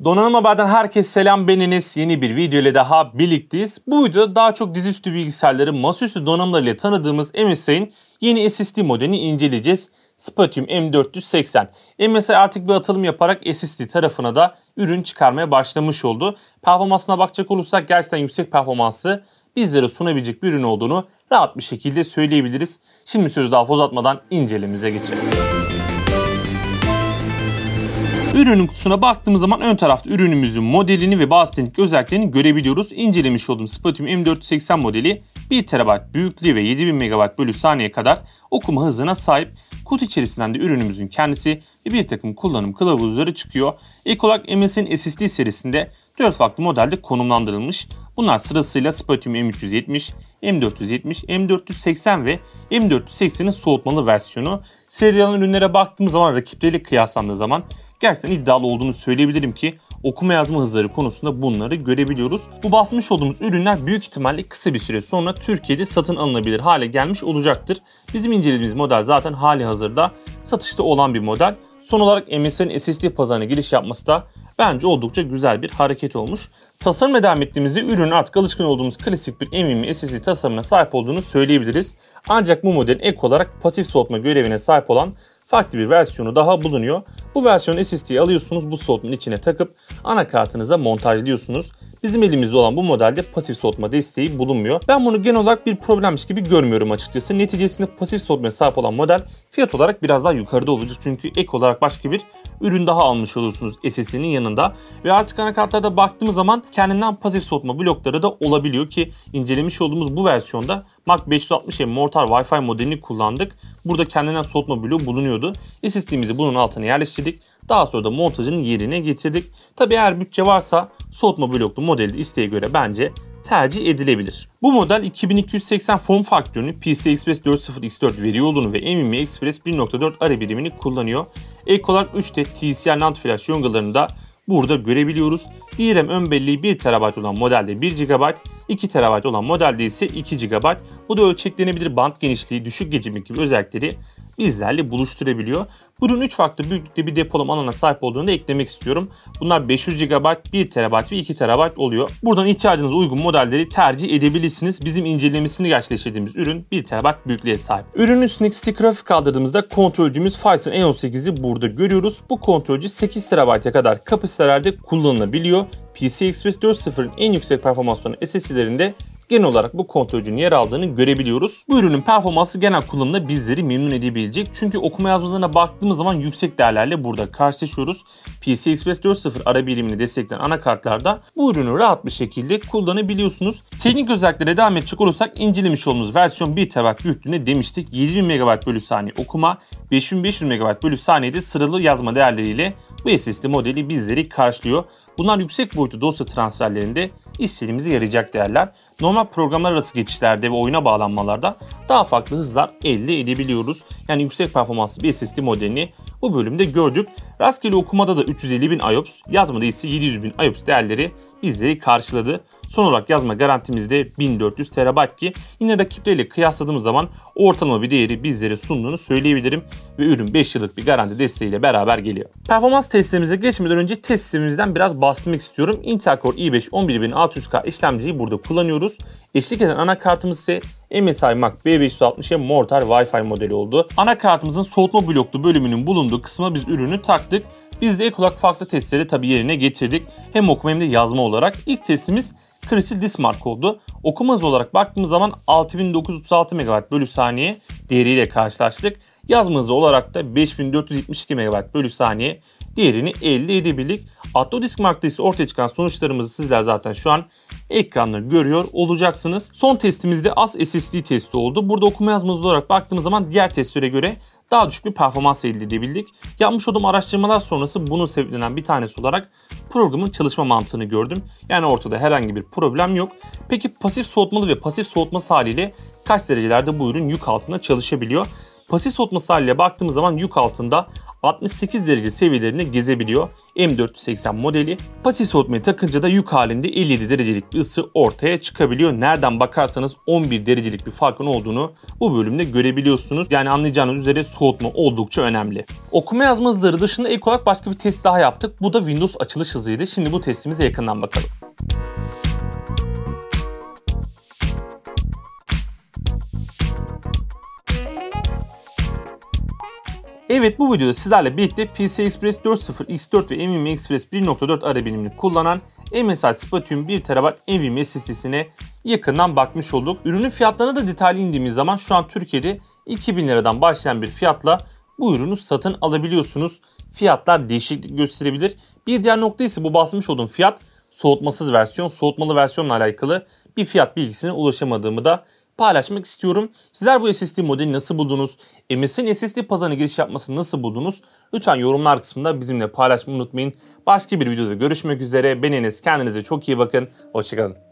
Donanım Haber'den herkese selam, ben Enes. Yeni bir video ile daha birlikteyiz. Bu videoda daha çok dizüstü bilgisayarları, masaüstü donanımlarıyla tanıdığımız MSI'nin yeni SSD modelini inceleyeceğiz. Spatium M480. MSI artık bir atılım yaparak SSD tarafına da ürün çıkarmaya başlamış oldu. Performansına bakacak olursak gerçekten yüksek performansı bizlere sunabilecek bir ürün olduğunu rahat bir şekilde söyleyebiliriz. Şimdi sözü daha fazla uzatmadan incelememize geçelim. Ürünün kutusuna baktığımız zaman ön tarafta ürünümüzün modelini ve bazı teknik özelliklerini görebiliyoruz. İncelemiş olduğum Spatium M480 modeli 1 TB büyüklüğü ve 7000 MB bölü saniye kadar okuma hızına sahip. Kutu içerisinden de ürünümüzün kendisi ve bir takım kullanım kılavuzları çıkıyor. İlk olarak MSI'nin SSD serisinde 4 farklı modelde konumlandırılmış. Bunlar sırasıyla Spatium M370, M470, M480 ve M480'in soğutmalı versiyonu. Seride alınan ürünlere baktığımız zaman rakipleriyle kıyaslandığı zaman gerçekten iddialı olduğunu söyleyebilirim ki okuma yazma hızları konusunda bunları görebiliyoruz. Bu basmış olduğumuz ürünler büyük ihtimalle kısa bir süre sonra Türkiye'de satın alınabilir hale gelmiş olacaktır. Bizim incelediğimiz model zaten hali hazırda satışta olan bir model. Son olarak MSI'nin SSD pazarına giriş yapması da bence oldukça güzel bir hareket olmuş. Tasarımla devam ettiğimizde ürünün artık alışkın olduğumuz klasik bir NVMe SSD tasarımına sahip olduğunu söyleyebiliriz. Ancak bu modelin ek olarak pasif soğutma görevine sahip olan farklı bir versiyonu daha bulunuyor. Bu versiyonu SSD'yi alıyorsunuz, bu soğutmanın içine takıp anakartınıza montajlıyorsunuz. Bizim elimizde olan bu modelde pasif soğutma desteği bulunmuyor. Ben bunu genel olarak bir problemmiş gibi görmüyorum açıkçası. Neticesinde pasif soğutmaya sahip olan model fiyat olarak biraz daha yukarıda olacak. Çünkü ek olarak başka bir ürün daha almış olursunuz SSD'nin yanında. Ve artık anakartlarda baktığımız zaman kendinden pasif soğutma blokları da olabiliyor ki incelemiş olduğumuz bu versiyonda Mach 560M Mortar Wi-Fi modelini kullandık. Burada kendinden soğutma bloğu bulunuyordu. SSD'mizi bunun altına yerleştirdik. Daha sonra da montajını yerine getirdik. Tabi eğer bütçe varsa soğutma bloklu modeli de isteğe göre bence tercih edilebilir. Bu model 2280 form faktörünü PCI Express 4.0 X4 veri yolunu ve NVMe Express 1.4 arı birimini kullanıyor. Ek olarak 3D TCL NAND flash yongalarını da burada görebiliyoruz. DRAM ön belleği 1 TB olan modelde 1 GB, 2 TB olan modelde ise 2 GB. Bu da ölçeklenebilir band genişliği, düşük gecikme gibi özellikleri bizlerle buluşturabiliyor. Bu ürün 3 farklı büyüklükte bir depolama alanına sahip olduğunu da eklemek istiyorum. Bunlar 500 GB, 1 TB ve 2 TB oluyor. Buradan ihtiyacınıza uygun modelleri tercih edebilirsiniz. Bizim incelemesini gerçekleştirdiğimiz ürün 1 TB büyüklüğe sahip. Ürünün üstündeki sticker hafif kaldırdığımızda kontrolcümüz Phison E18'i burada görüyoruz. Bu kontrolcü 8 TB'ye kadar kapasitelerde kullanılabiliyor. PCI Express 4.0'ın en yüksek performanslı SSD'lerinde genel olarak bu kontrolcünün yer aldığını görebiliyoruz. Bu ürünün performansı genel kullanımda bizleri memnun edebilecek. Çünkü okuma yazmalarına baktığımız zaman yüksek değerlerle burada karşılaşıyoruz. PCI Express 4.0 ara birimini destekleyen anakartlarda bu ürünü rahat bir şekilde kullanabiliyorsunuz. Teknik özelliklere devam edecek olursak incelemiş olduğumuz versiyon 1 TB büyüklüğüne demiştik. 7000 MB bölü saniye okuma, 5500 MB bölü saniyede sıralı yazma değerleriyle bu SSD modeli bizleri karşılıyor. Bunlar yüksek boyutlu dosya transferlerinde istediğimize yarayacak değerler. Normal programlar arası geçişlerde ve oyuna bağlanmalarda daha farklı hızlar elde edebiliyoruz. Yani yüksek performanslı bir SSD modelini bu bölümde gördük. Rastgele okumada da 350.000 IOPS, yazmada ise 700.000 IOPS değerleri bizleri karşıladı. Son olarak yazma garantimizde 1400 TB ki yine rakipleriyle kıyasladığımız zaman ortalama bir değeri bizlere sunduğunu söyleyebilirim ve ürün 5 yıllık bir garanti desteğiyle beraber geliyor. Performans testlerimize geçmeden önce test sistemimizden biraz bahsetmek istiyorum. Intel Core i5 11600K işlemciyi burada kullanıyoruz. Eşlik eden anakartımız ise MSI Mach B560M Mortar Wi-Fi modeli oldu. Anakartımızın soğutma bloklu bölümünün bulunduğu kısma biz ürünü taktık. Biz de ek olarak farklı testleri tabi yerine getirdik. Hem okuma hem de yazma olarak. İlk testimiz Crystal Disk Mark oldu. Okuma hızı olarak baktığımız zaman 6936 MB bölü saniye değeriyle karşılaştık. Yazma hızı olarak da 5472 MB bölü saniye değerini elde edebildik. Atto Disk Mark'ta ise ortaya çıkan sonuçlarımızı sizler zaten şu an ekranda görüyor olacaksınız. Son testimizde az SSD testi oldu. Burada okuma yazma hızı olarak baktığımız zaman diğer testlere göre daha düşük bir performans elde edebildik. Yapmış olduğum araştırmalar sonrası bunun sebeplerinden bir tanesi olarak programın çalışma mantığını gördüm. Yani ortada herhangi bir problem yok. Peki pasif soğutmalı ve pasif soğutması haliyle kaç derecelerde bu ürün yük altında çalışabiliyor? Pasif soğutması haliyle baktığımız zaman yük altında 68 derece seviyelerini gezebiliyor M480 modeli. Pasif soğutmayı takınca da yük halinde 57 derecelik bir ısı ortaya çıkabiliyor. Nereden bakarsanız 11 derecelik bir farkın olduğunu bu bölümde görebiliyorsunuz. Yani anlayacağınız üzere soğutma oldukça önemli. Okuma yazma hızları dışında ek olarak başka bir test daha yaptık. Bu da Windows açılış hızıydı. Şimdi bu testimize yakından bakalım. Evet, bu videoda sizlerle birlikte PCI Express 4.0 X4 ve NVMe Express 1.4 ara birimini kullanan MSI Spatium 1 TB NVMe SSD'sine yakından bakmış olduk. Ürünün fiyatlarına da detaylı indiğimiz zaman şu an Türkiye'de 2000 liradan başlayan bir fiyatla bu ürünü satın alabiliyorsunuz. Fiyatlar değişiklik gösterebilir. Bir diğer nokta ise bu bahsetmiş olduğum fiyat soğutmasız versiyon. Soğutmalı versiyonla alakalı bir fiyat bilgisine ulaşamadığımı da paylaşmak istiyorum. Sizler bu SSD modeli nasıl buldunuz? MSI'nin SSD pazarına giriş yapmasını nasıl buldunuz? Lütfen yorumlar kısmında bizimle paylaşmayı unutmayın. Başka bir videoda görüşmek üzere. Ben Enes. Kendinize çok iyi bakın. Hoşçakalın.